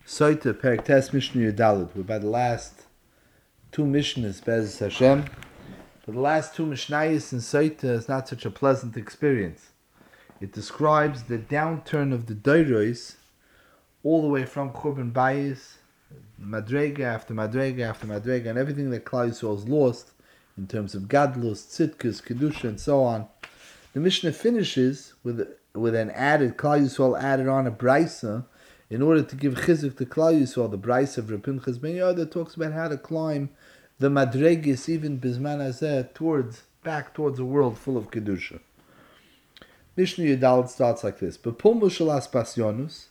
Soita Periktes Mishnah Yudalid. We're by the last two Mishnahs, Bez Hashem. But the last two Mishnayos in Soita is not such a pleasant experience. It describes the downturn of the Doiros all the way from Churban Bayis, Madrega after Madrega after Madrega, and everything that Klal Yisrael has lost in terms of Gadlus, Tzidkus, Kedusha, and so on. The Mishnah finishes with an added, Klal Yisrael added on a Braisa in order to give chizuk to Klal Yisrael, the Braisa of Reb Pinchas Ben Yehoyada talks about how to climb the Madregis, even Bizman Hazeh, back towards a world full of Kedusha. Mishnah Yudalid starts like this. Bepulmus shel Aspasionus.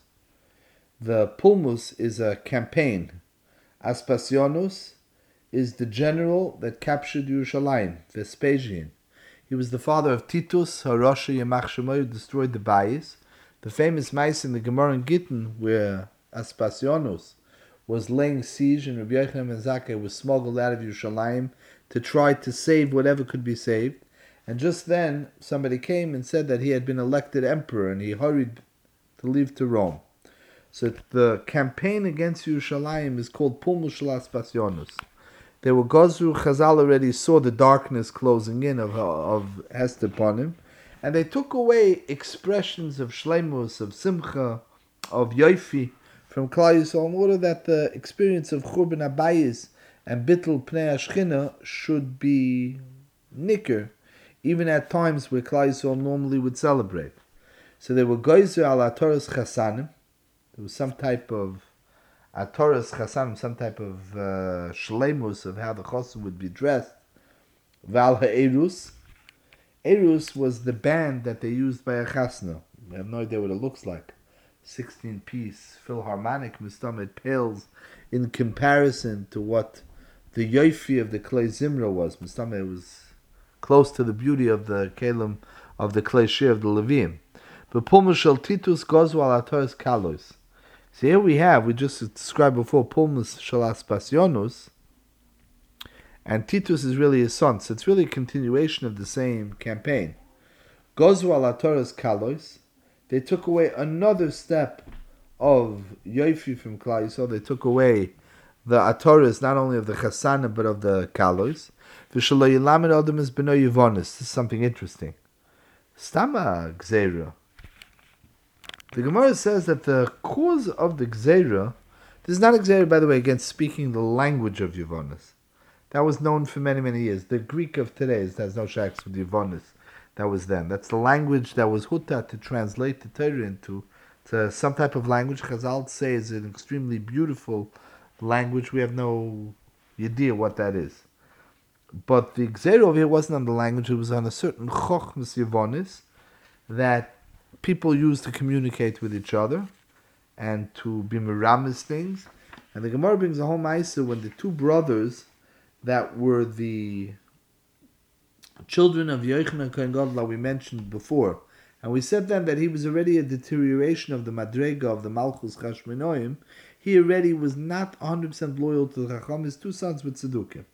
The Pulmus is a campaign. Aspasionus is the general that captured Yerushalayim, Vespasian. He was the father of Titus, Harosha Yamach Shemoy, who destroyed the Bayis. The famous mice in the Gemara in Gittin, where Aspasionus was laying siege and Rabbi Yochanan ben Zakkai was smuggled out of Yerushalayim to try to save whatever could be saved. And just then, somebody came and said that he had been elected emperor, and he hurried to leave to Rome. So the campaign against Yerushalayim is called Pulmus shel Aspasionus. They were Gozru, Chazal already saw the darkness closing in of Hester upon him, and they took away expressions of Shleimus, of Simcha, of Yoifi from Klal Yisrael in order that the experience of Churban Abayis and Bittul Pnei Ashchina should be nicker, even at times where Klal Yisrael normally would celebrate. So they were Goizer al Atoras Chasanim. There was some type of Atoras Chasanim, some type of Shleimus of how the Chosim would be dressed. Val Ha'erus. Erus was the band that they used by a chasna. We have no idea what it looks like. 16-piece Philharmonic Mustam. It pales in comparison to what the Yoifi of the Klei Zimra was. Mustam, it was close to the beauty of the Kalim of the Klei Shir of the Levim. But Pulmus shel Titus gozu al Atoras Kalos. So here we just described before Pulmus shel Aspasionus, and Titus is really his son, so it's really a continuation of the same campaign. Gozu al Atoras Kalos, they took away another step of Yoifi from Klal Yisrael. They took away the Atoras, not only of the Chasana, but of the Kalos. V'shelo yilamed adam es beno Yevonis. This is something interesting. Stama Gzeira. The Gemara says that the cause of the Gzeira, this is not a Gzeira, by the way, against speaking the language of Yevonis. That was known for many, many years. The Greek of today has no shacks with Yevonis. That was then. That's the language that was Huta to translate the Torah into to some type of language. Chazal say is an extremely beautiful language. We have no idea what that is. But the Gzeira over here wasn't on the language. It was on a certain Chochmas Yevonis that people used to communicate with each other and to be meramis things. And the Gemara brings a whole ma'aser when the two brothers that were the children of Yochanan Kohen Gadol we mentioned before, and we said then that he was already a deterioration of the Madrega of the Malchus Chashmonaim. He already was not 100% loyal to the Chacham. His two sons were Tzedukim,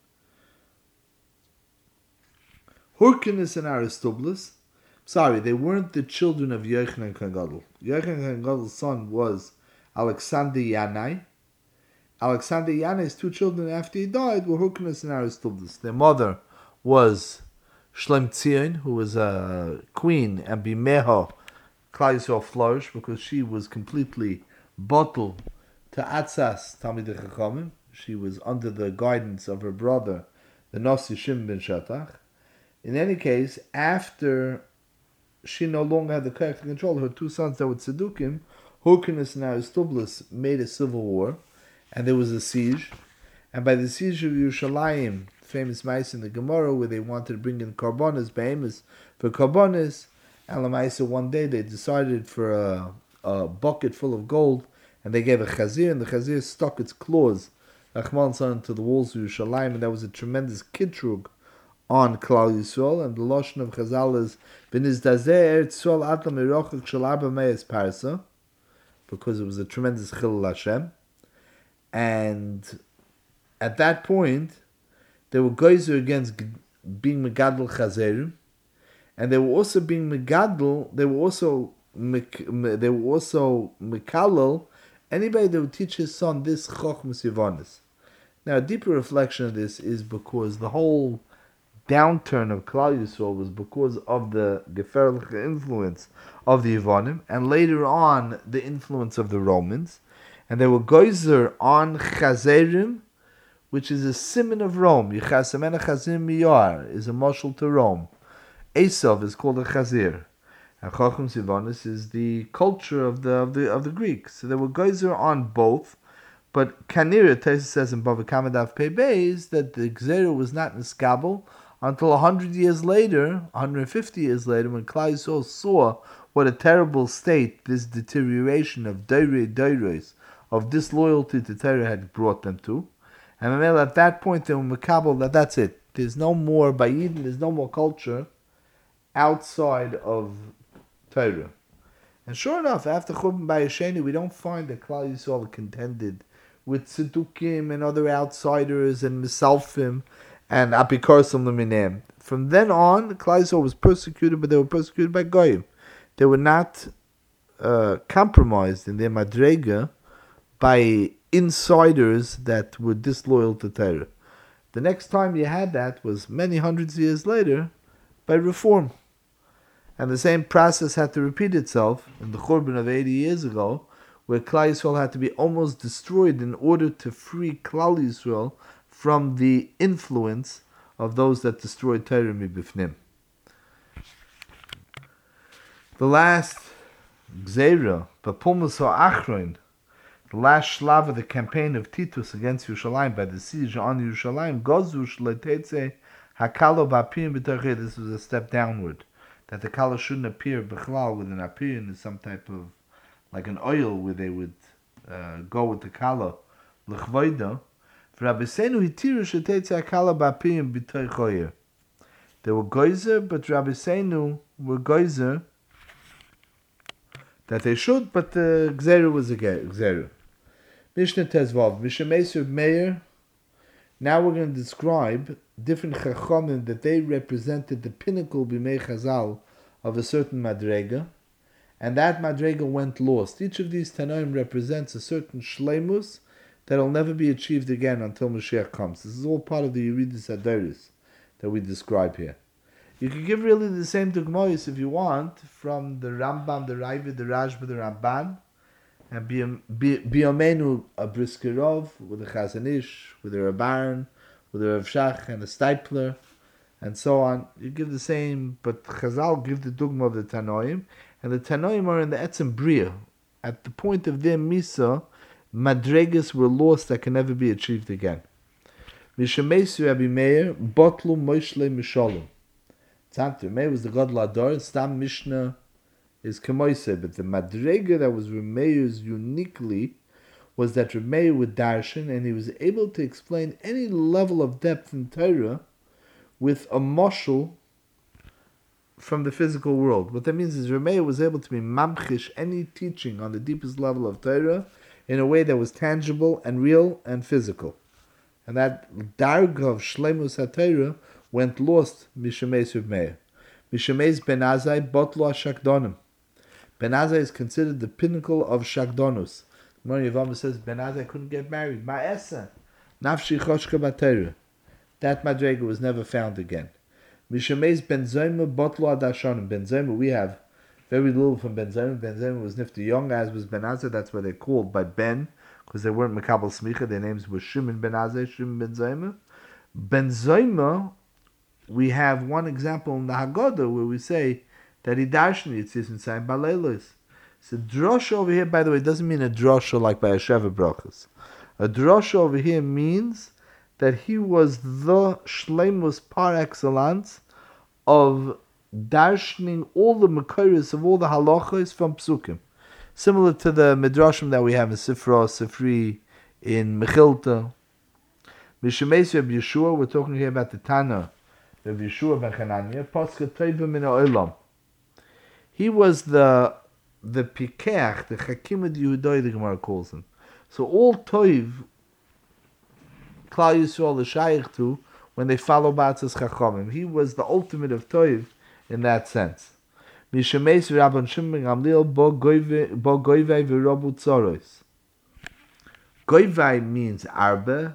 Hyrcanus and Aristobulus. Sorry, they weren't the children of Yochanan Kohen Gadol. Yochanan Kohen Gadol's son was Alexander Yanai. Alexander Yanai's two children after he died were Hyrcanus and Aristobulus. Their mother was Shlem Tzion, who was a queen, and Bimeha Klal Yisrael flourished because she was completely bottled to Atzas Talmidei Chachamim. She was under the guidance of her brother, the Nasi Shimon ben Shatach. In any case, after she no longer had the character control, her two sons that were Tzedukim, Hyrcanus and Aristobulus, made a civil war, and there was a siege. And by the siege of Yerushalayim, famous mice in the Gemara, where they wanted to bring in Karbonis, Behemoths for Karbonis, and Lamaisa one day they decided for a bucket full of gold, and they gave a Chazir, and the Chazir stuck its claws, Rachman son, to the walls of Yerushalayim, and that was a tremendous kitrug on Klal Yisrael. And the Lashon of Chazal is V'nizdazeh Eretz Yisrael Atlam Erochak Shel Arba Meis Parsa, because it was a tremendous Chilul Hashem. And at that point, they were geyser against being Megadol Chazerim, and they were also being Megadol. They were also Mekalel Anybody that would teach his son this Chochmas Yevonis. Now, a deeper reflection of this is because the whole downturn of Klal Yisrael was because of the Geferliche influence of the Yevonim, and later on the influence of the Romans, and they were goizer on Chazerim, which is a simon of Rome. Yichasamena Chazim Miyar is a marshal to Rome. Esav is called a Chazir, and Chochmas Yevonis is the culture of the Greeks. So they were goizer on both. But Kanira, Taisa says in Bava Kama Daf Pei Beis, that the Gzeira was not niskabel until 100 years later, 150 years later, when Klal Yisrael saw what a terrible state this deterioration of Doiros, of disloyalty to Torah had brought them to. And at that point they were makabel, that's it. There's no more Bayidin, there's no more culture outside of Torah. And sure enough, after Churban Bayesheni, we don't find that Klal Yisrael contended with Tzedukim and other outsiders and Misalfim and Apikorsim Leminem. From then on, Klal Yisrael was persecuted, but they were persecuted by Goyim. They were not compromised in their Madrega by insiders that were disloyal to Torah. The next time you had that was many hundreds of years later by reform. And the same process had to repeat itself in the Churban of 80 years ago, where Klal Yisrael had to be almost destroyed in order to free Klal Yisrael from the influence of those that destroyed Torah mibifnim. The last Gzeira, Papulmus Ha'achron, the last shlav of the campaign of Titus against Yerushalayim by the siege on Yerushalayim, Gozu Shletetze Hakalo B'Apiyim B'Torchei. This was a step downward, that the kala shouldn't appear b'chlal with an apiyim, is some type of like an oil where they would go with the kala l'chvoida. For Rabbi Seinu hitiru shetetze hakala b'apiyim b'toy choyer. They were geyser, but Rabbi Seinu were geyser that they should, but the gzeru was a gzeru. Mishnah Tezvav, Mishamesur Meir. Now we're going to describe different chachamim that they represented the pinnacle b'mei Chazal of a certain madrega, and that madrega went lost. Each of these Tanoim represents a certain shleimus that will never be achieved again until Mashiach comes. This is all part of the Yeridus Adoris that we describe here. You can give really the same dogmois if you want from the Rambam, the Raiva, the Rashba, the Ramban, and Biyomenu a Briskerov with the Chazon Ish, with the Rabban, with the Rav Shach and the Steipler, and so on. You give the same, but Chazal give the dogma of the Tanoim, and the Tanoim are in the Etzem Bria. At the point of their Misa, Madregas were lost that can never be achieved again. Mishamesu Rabbi Meir, Botlu Moshle Mishalom. Tzanter Meir was the God Lador, Stam Mishnah is Kemoise, but the Madrega that was Remeir's uniquely was that Remeir would darshan, and he was able to explain any level of depth in Torah with a moshel from the physical world. What that means is Remeir was able to be mamchish any teaching on the deepest level of Torah in a way that was tangible and real and physical. And that darga of Shleimus HaTorah went lost Mishameis Remeir. Mishameis Ben Azai Botlo HaShakdonim. Ben Azai is considered the pinnacle of Shakdonus. Mori Yavama says Ben Azai couldn't get married. Ma'esa. Nafshi Choshka B'Torah. That Madrega was never found again. Mishameis Ben Zoma Botlo Adashonim. Ben Zoma, we have very little from Ben Zoma. Ben Zoma was nifty young, as was Ben Azai. That's why they're called by Ben, because they weren't Makabal Smicha. Their names were Shimon Ben Azai, Shimon Ben Zoma. Ben Zoma, we have one example in the Haggadah where we say that he darshan Yitzis inside Baleilos. So drosha over here, by the way, doesn't mean a drosha like by a Sheva Brachas. A drosha over here means that he was the shleimus par excellence of darshaning all the makoros of all the halachos from psukim. Similar to the midrashim that we have in Sifra, Sifri, in Mechilta. Mishameis Reb Yeshua, we're talking here about the Tana, Reb Yeshua ben Chananya, Paska Teiva min ha'olam. He was the Pikeach, the Chakimah Yehudai, the Gemara calls him. So all Toiv, Klal Yisrael is shaykh to when they follow Ba'atzas Chachamim. He was the ultimate of Toiv in that sense. Mishameis Rabban Shimon Gamliel bo goivei v'robu tzoros. Goivai means arba,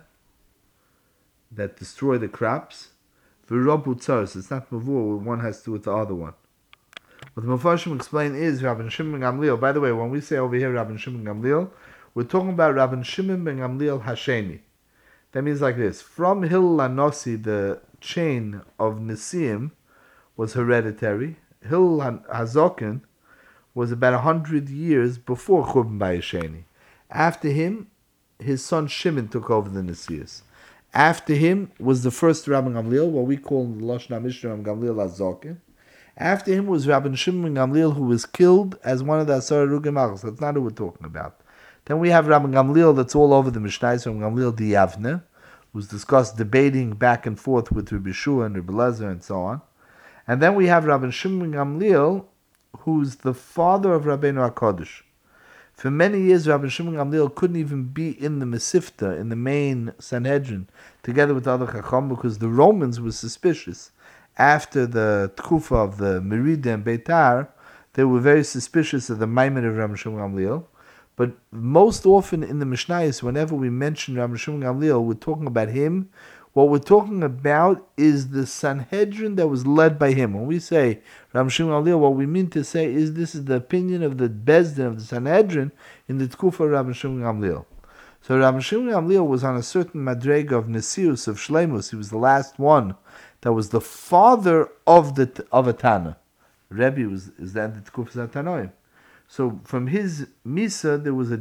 that destroy the crops. V'robu tzaros, it's not mavur, one has to do with the other one. What the Mefarshim explain is Rabban Shimon ben Gamliel. By the way, when we say over here Rabban Shimon ben Gamliel, we're talking about Rabban Shimon ben Gamliel Hasheni. That means like this. From Hillel HaNasi, the chain of Nesiim was hereditary. Hillel HaZoken was about 100 years before Churban Bayesheni. After him, his son Shimon took over the Nesius. After him was the first Rabban Gamliel, what we call the Lashon HaMishnah Rabban Gamliel HaZoken. After him was Rabban Shimon ben Gamliel, who was killed as one of the Asar Rugim Achos. That's not who we're talking about. Then we have Rabban Gamliel, that's all over the Mishnah, Rabban Gamliel D'Yavne, who's discussed debating back and forth with Rabbi Shua and Rabbi Lezer and so on. And then we have Rabban Shimon ben Gamliel, who's the father of Rabbeinu HaKadosh. For many years, Rabban Shimon ben Gamliel couldn't even be in the Mesivta, in the main Sanhedrin, together with other Chacham, because the Romans were suspicious. After the Tkufa of the Merida and Beitar, they were very suspicious of the Maimon of Rabban Shimon ben Gamliel. But most often in the Mishnayos, whenever we mention Rabban Shimon ben Gamliel, we're talking about him. What we're talking about is the Sanhedrin that was led by him. When we say Rabban Shimon ben Gamliel, what we mean to say is this is the opinion of the Bezdin of the Sanhedrin in the Tkufa of Rabban Shimon ben Gamliel. So Rabban Shimon ben Gamliel was on a certain madrega of Nesius, of Shleimus. He was the last one that was the father of a Tana. Rebbe is then the Tkufa Tanoim. So from his Misa, there was a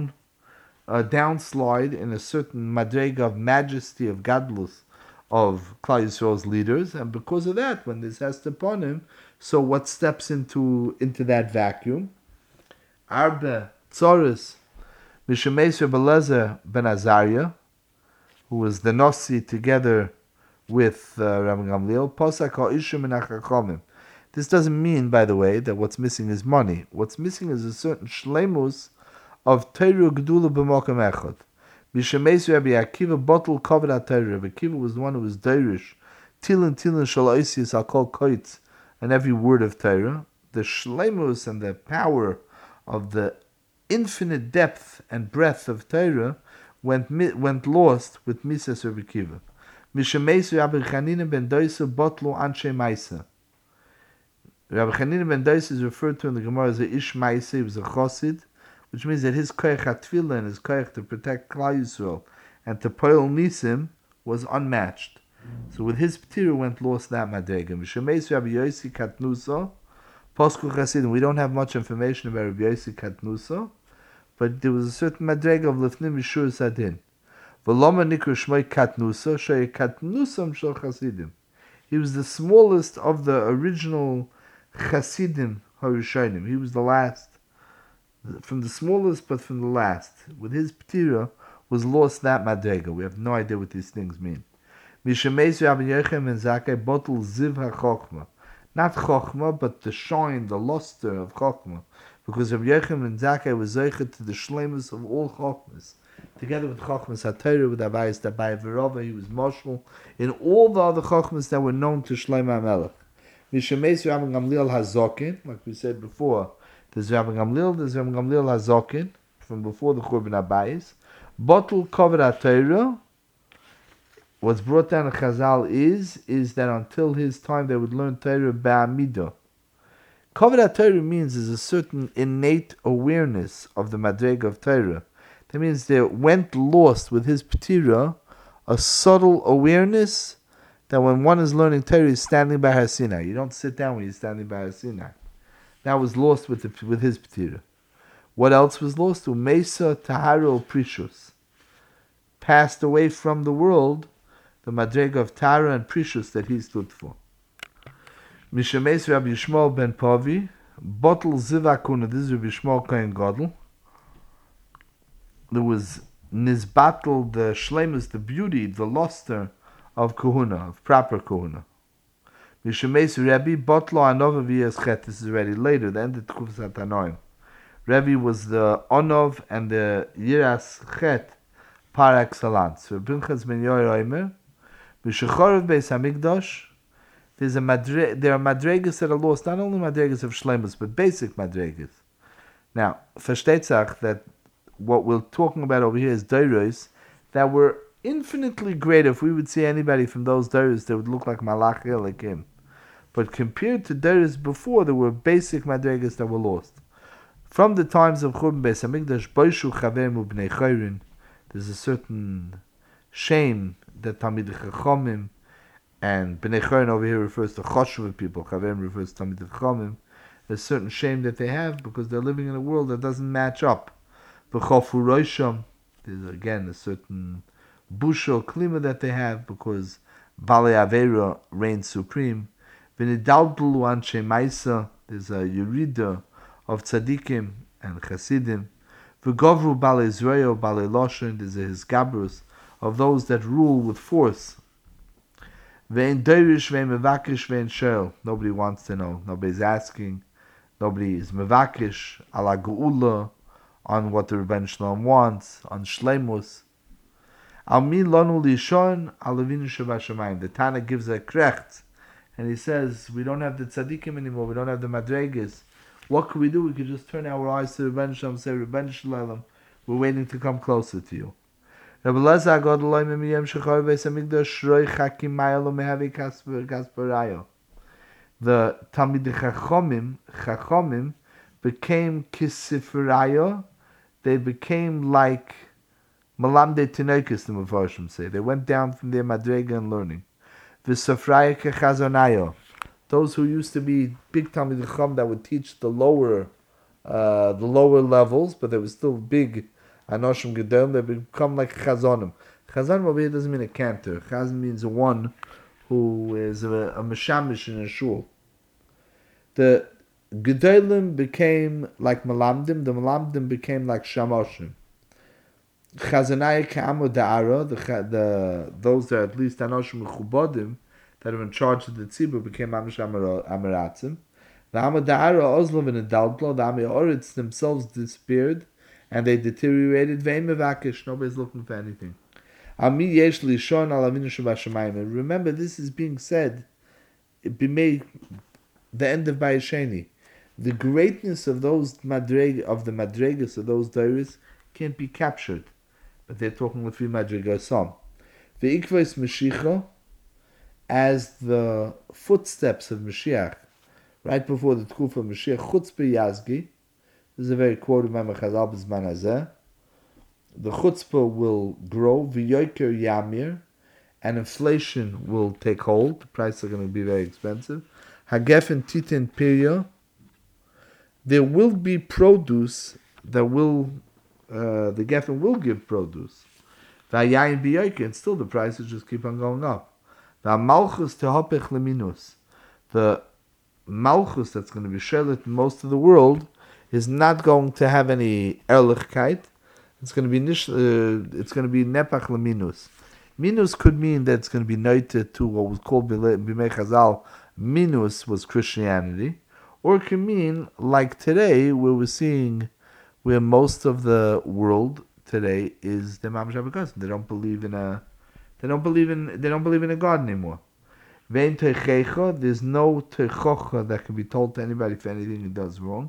downslide in a certain madrega of majesty, of gadlus, of Klal Yisrael's leaders, and because of that, when this has upon him, so what steps into that vacuum? Arba Tzoris Mishemeis Rebbe Lezer ben Azariah, who was the Nasi together with Rabban Gamliel, Posak ha'ishim min ha'chachamim. This doesn't mean, by the way, that what's missing is money. What's missing is a certain shleimus of Torah Gedula b'Makom Echad. B'Shemeis Rabbi Akiva bottle covered at Torah. Rabbi Akiva was the one who was Deirish. Tilin shal oisius al kol koitz, and every word of Torah. The shleimus and the power of the infinite depth and breadth of Torah went lost with Misas Rabbi Akiva. B'Shemeis Rabbi Chanina ben Doisa botlu anshe Maisa. Rabbi Chanina ben Doisa is referred to in the Gemara as a Ish Maisa. He was a Chosid, which means that his koyach hatfila and his koyach to protect Klal Yisrael and to poil nisim was unmatched. So with his p'tira went lost that madrega. Mishemeis Rabbi Yossi Katnusa, Posku Chasidim. We don't have much information about Rabbi Yossi Katnusa, but there was a certain madrega of Lefnim Yishur Sadin. V'loma nikru shmoi Katnusa, shoy Katnusam shel Chasidim. He was the smallest of the original Chasidim Harushanim. He was the last. From the smallest, but from the last. With his p'tira was lost that madrega. We have no idea what these things mean. Mishemeis Rabbi Yochem and Zakkai bottle ziv ha-chokhmah. Not chokhmah, but the shine, the luster of chokhmah. Because Rabbi Yochem and Zakkai was zeichet to the shleimus of all chokhmas. Together with chokhmas ha-Torah, with Abayis Dabai Verova, he was marshal in all the other chokhmas that were known to Shlomo HaMelech. Mishemeis Rabban Gamliel HaZokin, like we said before, there's Rabban Gamliel HaZokin, from before the Churban Abayis. Bottle covered HaTorah. What's brought down in Chazal is that until his time they would learn Torah Ba'amidah. Covered HaTorah means there's a certain innate awareness of the Madrega of Torah. That means they went lost with his P'tira, a subtle awareness that when one is learning Torah, he's standing by Har Sinai. You don't sit down when you're standing by Har Sinai. That was lost with his P'tira. What else was lost? Umesa Taharo Prishus. Passed away from the world, the Madrega of Tara and Prishus that he stood for. Mishemeis Rabbi Yishmael ben Pavi, Bottle Zivakuna, this is Rabbi Yishmael Kohen Gadol. There was Nizbatel, the Shlemus, the beauty, the luster of Kohuna, of proper Kohuna. Mishemeis Rebbe, Botlo Anov V'Yes Chet, this is already later, the end of Tkufas HaTanoim. Rebbe was the Onov and the Yiras Chet par excellence. So Pinchas ben Yoyer Omer, B'Shechorev Beis HaMikdash, there are madregas that are lost, not only madregas of shleimus, but basic madregas. Now, versteht sich that what we're talking about over here is Dairos that were infinitely great. If we would see anybody from those Dairos, they would look like Malachia, like him. But compared to Dairos before, there were basic Madrigas that were lost. From the times of Churban Beis Hamikdash, Boishu Chaverim Bnei Chayrin, there's a certain shame that Talmid Chachamim, and Bnei Chayrin over here refers to Choshev people, Chaverim refers to Talmid Chachamim. There's a certain shame that they have because they're living in a world that doesn't match up. V'chofu Roisham, there's again a certain busha klima that they have because Bali Avera reigns supreme. V'nidaldlu anshe Maisa, there's a Yerida of tzaddikim and chasidim. V'govru Bali Israel, Bali Loshen, there's a Hisgabrus of those that rule with force. Ve'en doirish, ve'en mevakish, ve'en shel. Nobody wants to know. Nobody's asking. Nobody is mevakish ala geula on what the Rebbeinu Shalom wants, on shleimus. Al mi lanu lishon al avinu shabashamayim. The Tana gives a krecht, and he says, we don't have the tzaddikim anymore, we don't have the madregas. What can we do? We could just turn our eyes to Rebbeinu Shalom and say, Rebbeinu Shalom, we're waiting to come closer to you. Rabbi Lezer God Eloi Memiyem Shechor Beis Hamikdash Shroi Chakim Mayalo Mehavi Kasperayo. The Talmidei Chachamim became Kisiferayo. They became like Malamdei Tinoikis, the Mefarshim say. They went down from their Madrega and learning. V'Sofraya Kechazonayo. Those who used to be big Talmidei Chacham that would teach the lower levels, but they were still big Anoshim Gedolim, they become like Chazonim. Chazonim over here doesn't mean a cantor. Chazan means one who is a meshamish in a shul. The Gedolim became like Malamdim, the Malamdim became like Shamoshim. Chazanai Ka'amu Da'ara, those that are at least Anoshim Mechubodim, that are in charge of the tzibur, became Amish Amaratzim. The Amu Da'ara Ozlov and Adaltlo, the Ami Oritz themselves disappeared, and they deteriorated. Nobody's looking for anything. Remember, this is being said. It be made the end of Bayesheni. The greatness of those the madregas of those dairies can't be captured. But they're talking with three madregas some. The ikvos Mashiach, as the footsteps of Mashiach, right before the Tkufa of Mashiach, chutzpah yazgi. This is a very quote of Ma'amar Chazal b'zman hazeh. The chutzpah will grow, v'yoker yamir, and inflation will take hold. The prices are going to be very expensive. Hagefen titin pirya. There will be produce that will, the gefen will give produce. V'hayayin b'yoker, and still the prices just keep on going up. V'hamalchus tehopech leminus. The malchus that's going to be shelet in most of the world is not going to have any erlichkeit. It's going to be nepach leminus. Minus could mean that it's going to be noted to what was called b'mei Chazal. Minus was Christianity, or it can mean like today, where we're seeing where most of the world today is the Mamash Abakas. They don't believe in a God anymore. There's no teichocha that can be told to anybody for anything he does wrong.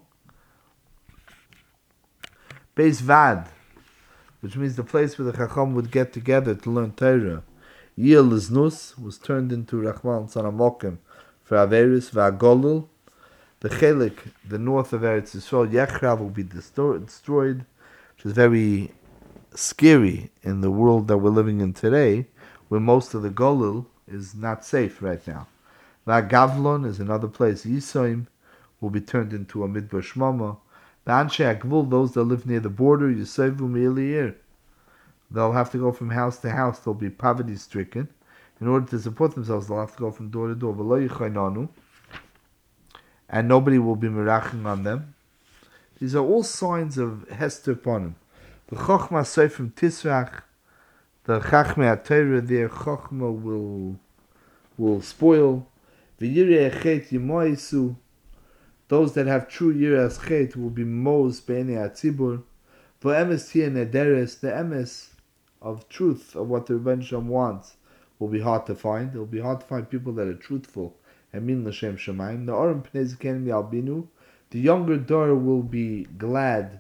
Beis Vad, which means the place where the Chacham would get together to learn Torah. Yil Liznus was turned into Rachman Son Amokim for Averis V'Agolul. The Chelik, the north of Eretz Yisrael, Yechrav, will be destroyed, which is very scary in the world that we're living in today, where most of the Golul is not safe right now. V'Agavlon is another place. Yisoim will be turned into a Midbar Shmama. B'Anshe Agvul, those that live near the border, Yisovu Me'Eliyir. They'll have to go from house to house. They'll be poverty-stricken. In order to support themselves, they'll have to go from door to door. V'lo yichaynanu, and nobody will be merachim on them. These are all signs of Hester Ponim. The Chochma Seifim Tisrach, the Chachmei HaTorah, their Chochma will spoil. V'yirei Echet Yimoisu, those that have true Yiras Chet will be Mos B'nei HaTzibur. V'emes Tia Nederes, the emes of truth, of what the Rebbeinu Shalom wants, will be hard to find. It will be hard to find people that are truthful and mean L'Shem Shemaim. The Orim Pnei Zekanim Yalbinu, the younger daughter will be glad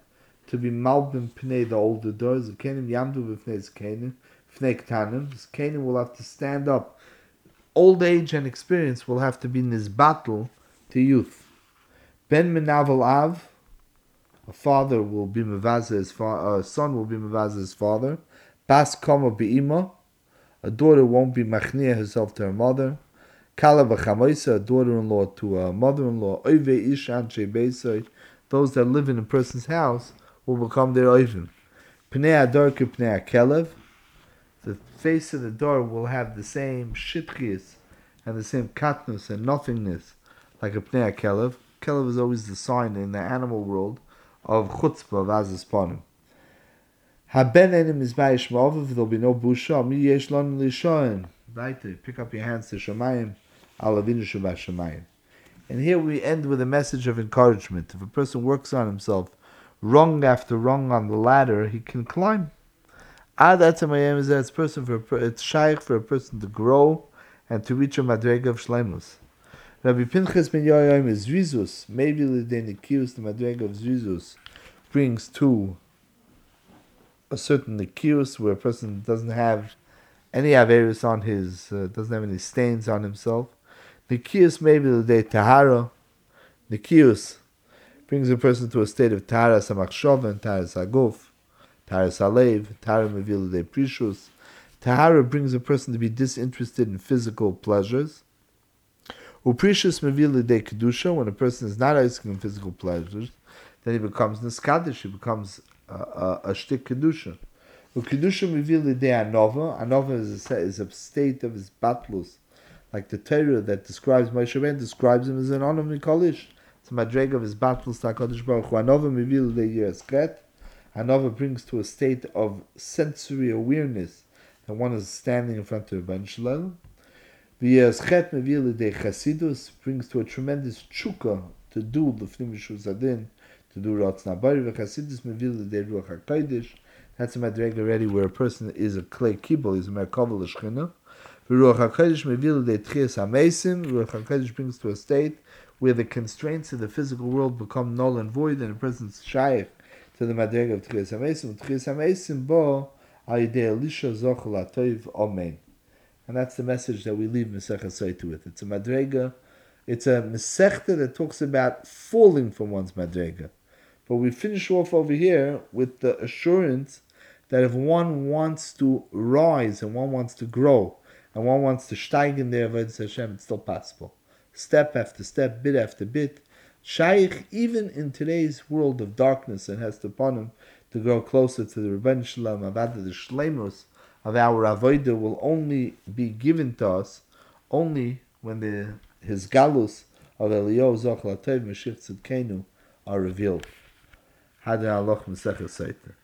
to be malbim pnei the older doors. Zekanim yamdu b'fnei zekanim, pnei ktanim. Zekanim will have to stand up. Old age and experience will have to be in this battle to youth. Ben menavel av, a father will be mevaza his father, a son will be mevaza his father. Bas kama be'ima, a daughter won't be machnia herself to her mother. Kala v'chamoisa, a daughter-in-law to a mother-in-law. Oive ishan shebeisoi, those that live in a person's house will become their oivim. Pnei ador ke pnei akelev, the face of the door will have the same shitchias and the same katnus and nothingness like a pnei akelev. Kelev is always the sign in the animal world of chutzpah, of azas panim. Haben enim mizbayish ma'ovav, there'll be no busha. Mi yesh lon lishoin. Right, pick up your hands to Shemayim, alavinu shabbat Shemayim. And here we end with a message of encouragement. If a person works on himself, rung after rung on the ladder, he can climb. It's shaykh for a person to grow and to reach a madrega of shleimus. Rabbi Pinchas ben Yoyim is Zrizus. Maybe the Nikius, the madrega of Zrizus, brings to a certain Nikius where a person doesn't have any averus on his, doesn't have any stains on himself. Nikius maybe the day Tahara. Nikius brings a person to a state of Tahara Samachshovan, Tahara Saguf, Tahara Salev, Tahara Mevil de Prishus. Tahara brings a person to be disinterested in physical pleasures. Uprishus Mevil de Kedusha, when a person is not asking in physical pleasures, then he becomes Niskadish, he becomes a shtik Kedusha. Kedusha Mevil de Anova. Anova is a state of his batlus. Like the Torah that describes Moshe Rabbeinu describes him as an Onom Nikolish. It's a madreg of his battles to HaKadosh Baruch Hu. Anova mevil de Yereschet. Anova brings to a state of sensory awareness that one is standing in front of Rebbeinu Shalom. The Yereschet mevil de Chasidus brings to a tremendous chukah to do the Fnim Shuzadin, to do Ratzon Abari. Chasidus mevil de Ruach HaKodesh. That's a madreg already where a person is a clay kibble, is a merkava l'shchina. Ruach HaKodesh mevil de Tchias HaMeisim. Ruach HaKodesh brings to a state where the constraints of the physical world become null and void, and a person's shaykh to the madrega of Tchias HaMeisim. Tchias HaMeisim bo ayidei Elisha zochel atoiv amen. And that's the message that we leave Masechah Soita with. It's a madrega, it's a mesechta that talks about falling from one's madrega. But we finish off over here with the assurance that if one wants to rise and one wants to grow and one wants to steig in their avodas Hashem, it's still possible. Step after step, bit after bit. Shaykh, even in today's world of darkness and has upon him to grow closer to the Rebbeinu Shalom, Avada, the Shleimus of our Avodah will only be given to us only when his galus of Eliyahu Zochel HaTov Mashiach Tzidkenu are revealed. Hadar Aloch Masechah Seiter.